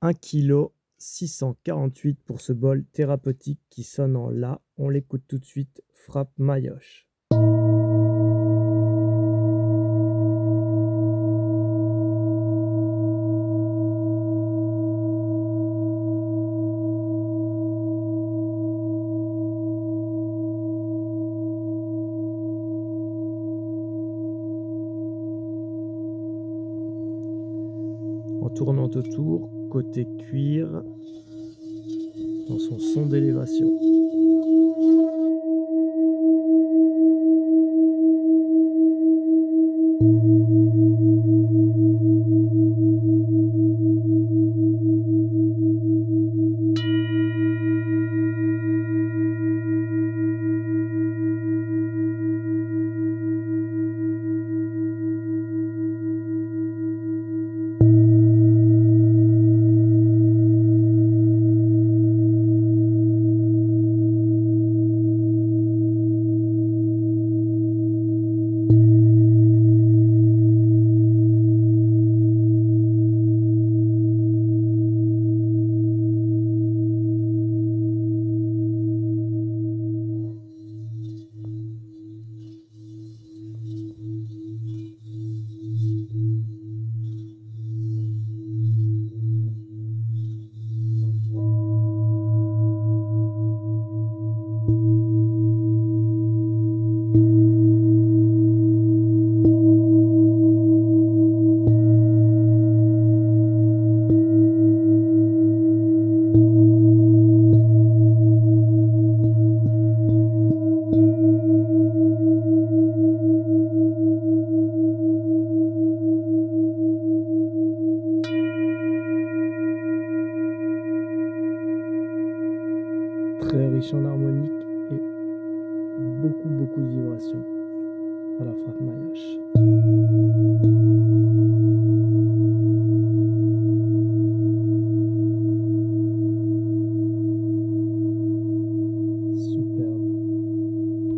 1 kg 648 pour ce bol thérapeutique qui sonne en la. On l'écoute tout de suite, Frappe Mayoche. En tournant autour, côté cuir, dans son son d'élévation. Très riche en harmonique et beaucoup de vibrations à la Frappe Mayoche.